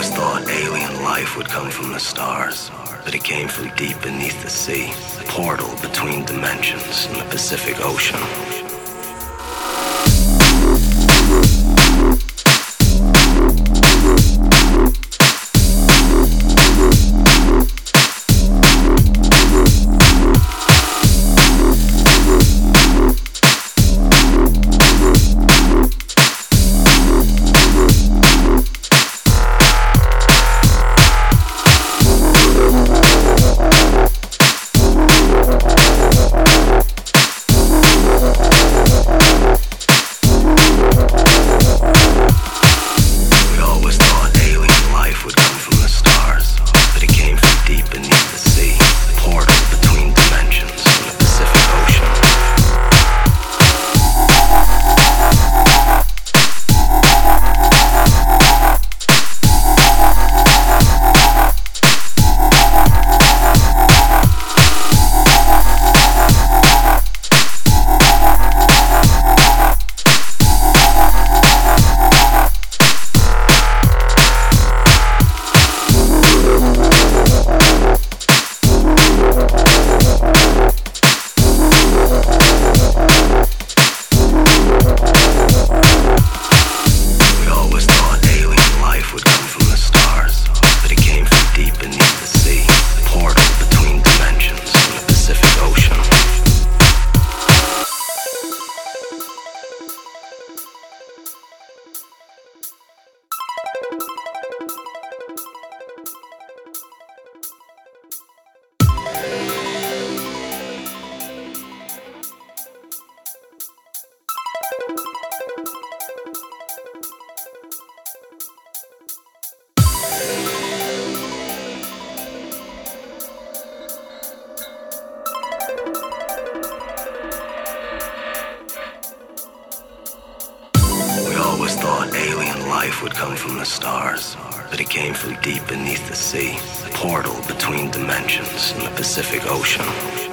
always thought alien life would come from the stars, but it came from deep beneath the sea, a portal between dimensions in the Pacific Ocean. Life would come from the stars, but it came from deep beneath the sea, a portal between dimensions in the Pacific Ocean.